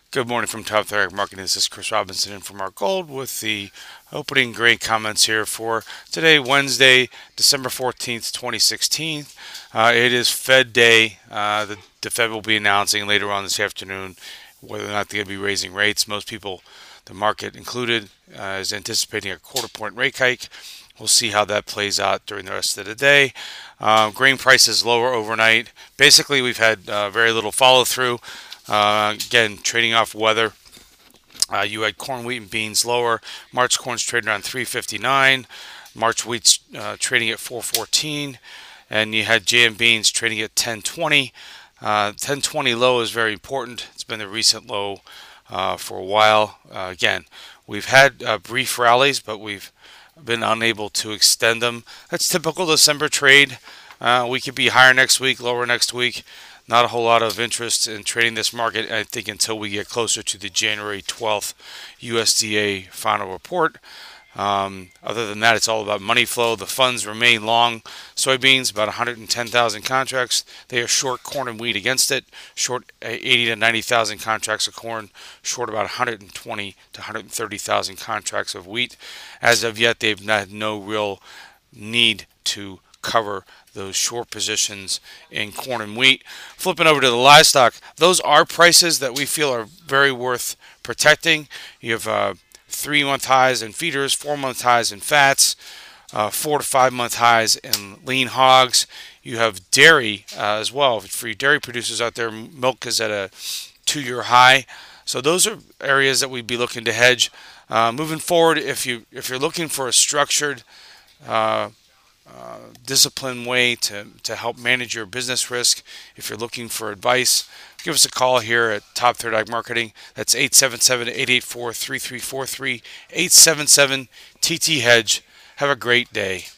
Good morning from Top Thread Marketing. This is Chris Robinson in from Mark Gold with the opening grain comments here for today, Wednesday, December 14th, 2016. It is Fed Day. The Fed will be announcing later on this afternoon whether or not they're going to be raising rates. Most people, the market included, is anticipating a quarter point rate hike. We'll see how that plays out during the rest of the day. Grain prices lower overnight. Basically, we've had very little follow through. Again, trading off weather. You had corn, wheat, and beans lower. March corn's trading around 359. March wheat's trading at 414, and you had JM beans trading at 1020. 1020 low is very important. It's been the recent low for a while. Again, we've had brief rallies, but we've been unable to extend them. That's typical December trade. We could be higher next week, lower next week. Not a whole lot of interest in trading this market, I think, until we get closer to the January 12th USDA final report. Other than that, it's all about money flow. The funds remain long soybeans, about 110,000 contracts. They are short corn and wheat against it, short 80 to 90,000 contracts of corn, short about 120 to 130,000 contracts of wheat. As of yet, they've had no real need to cover those short positions in corn and wheat. Flipping over to the livestock, those are prices that we feel are very worth protecting. You have 3-month highs in feeders, 4-month highs in fats, 4 to 5-month highs in lean hogs. You have dairy as well. For you dairy producers out there, milk is at a 2-year high. So those are areas that we'd be looking to hedge. Moving forward, if you're looking for a structured disciplined way to help manage your business risk. If you're looking for advice, give us a call here at Top Third Ag Marketing. That's 877-884-3343, 877-TT-HEDGE. Have a great day.